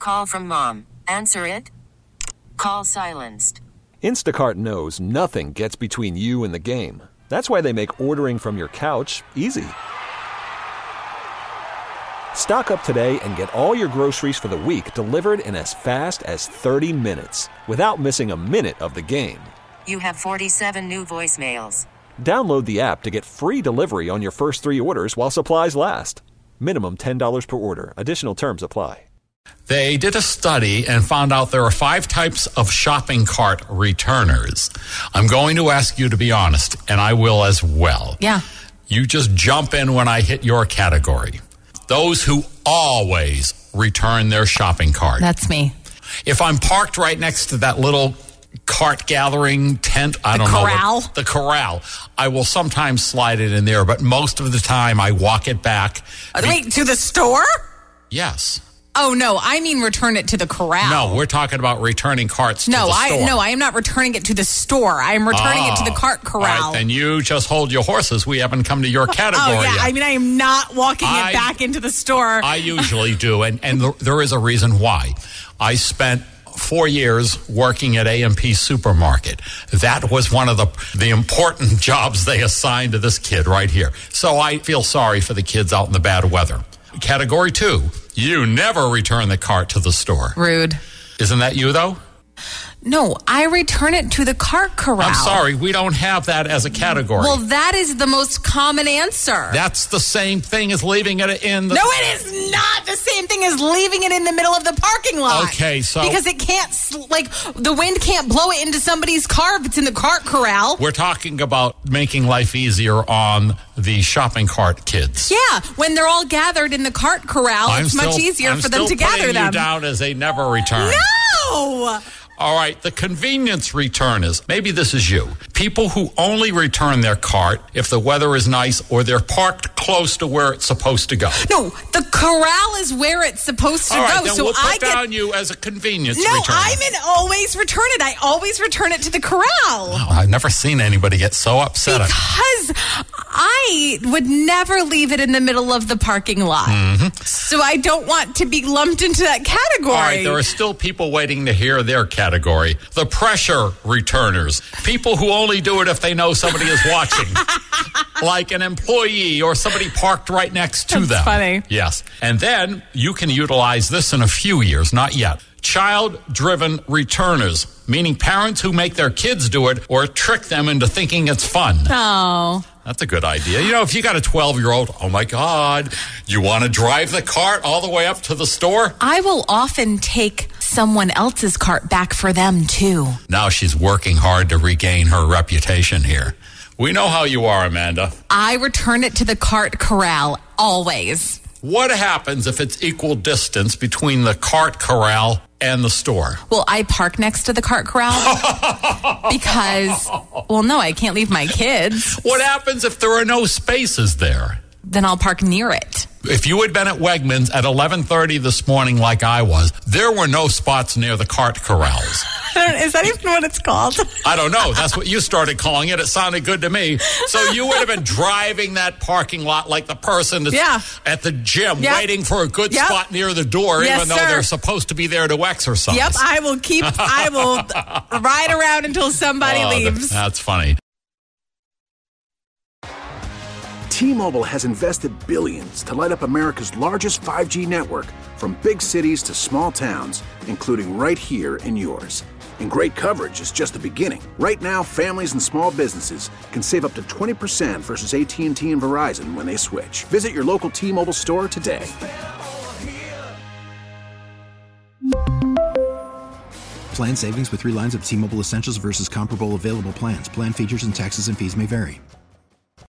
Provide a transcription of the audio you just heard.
call from mom. Answer it. Call silenced. Instacart knows nothing gets between you and the game. That's why they make ordering from your couch easy. Stock up today and get all your groceries for the week delivered in as fast as 30 minutes without missing a minute of the game. You have 47 new voicemails. Download the app to get free delivery on your first 3 orders while supplies last. Minimum $10 per order. Additional terms apply. They did a study and found out there are 5 types of shopping cart returners. I'm going to ask you to be honest, and I will as well. Yeah. You just jump in when I hit your category. Those who always return their shopping cart. That's me. If I'm parked right next to that little cart gathering tent, I don't know. The corral. I will sometimes slide it in there, but most of the time I walk it back. Wait, to the store? Yes. Oh, no, I mean return it to the corral. No, we're talking about returning carts to the store. No, I am not returning it to the store. I am returning it to the cart corral. All right, then you just hold your horses. We haven't come to your category yet. I mean, I am not walking it back into the store. I usually do, and there is a reason why. I spent 4 years working at A&P Supermarket. That was one of the important jobs they assigned to this kid right here. So I feel sorry for the kids out in the bad weather. Category 2, you never return the cart to the store. Rude. Isn't that you, though? No, I return it to the cart corral. I'm sorry, we don't have that as a category. Well, that is the most common answer. That's the same thing as leaving it in the... No, it is not the same thing as leaving it in the middle of the parking lot. Okay, so... Because it can't, the wind can't blow it into somebody's car if it's in the cart corral. We're talking about making life easier on the shopping cart kids. Yeah, when they're all gathered in the cart corral, it's much easier for them to gather them. I'm still putting you down as a never return. No! All right, the convenience returners. Maybe this is you. People who only return their cart if the weather is nice or they're parked close to where it's supposed to go. No, the corral is where it's supposed to go. Right, then so we'll put down you as a convenience returner. No, I'm an always return it. I always return it to the corral. Wow, I've never seen anybody get so upset. Because I would never leave it in the middle of the parking lot. Mm-hmm. So I don't want to be lumped into that category. All right, there are still people waiting to hear their category. The pressure returners. People who only do it if they know somebody is watching. Like an employee or somebody parked right next to them. That's funny. Yes. And then you can utilize this in a few years, not yet. Child-driven returners, meaning parents who make their kids do it or trick them into thinking it's fun. Oh. That's a good idea. You know, if you got a 12-year-old, oh my God, you want to drive the cart all the way up to the store? I will often take someone else's cart back for them, too. Now she's working hard to regain her reputation here. We know how you are, Amanda. I return it to the cart corral, always. What happens if it's equal distance between the cart corral and the store? Well, I park next to the cart corral because, well, no, I can't leave my kids. What happens if there are no spaces there? Then I'll park near it. If you had been at Wegmans at 11:30 this morning like I was, there were no spots near the cart corrals. Is that even what it's called? I don't know. That's what you started calling it. It sounded good to me. So you would have been driving that parking lot like the person that's at the gym waiting for a good spot near the door, even though they're supposed to be there to exercise. Yep, I will ride around until somebody leaves. That's funny. T-Mobile has invested billions to light up America's largest 5G network, from big cities to small towns, including right here in yours. And great coverage is just the beginning. Right now, families and small businesses can save up to 20% versus AT&T and Verizon when they switch. Visit your local T-Mobile store today. Plan savings with 3 lines of T-Mobile Essentials versus comparable available plans. Plan features and taxes and fees may vary.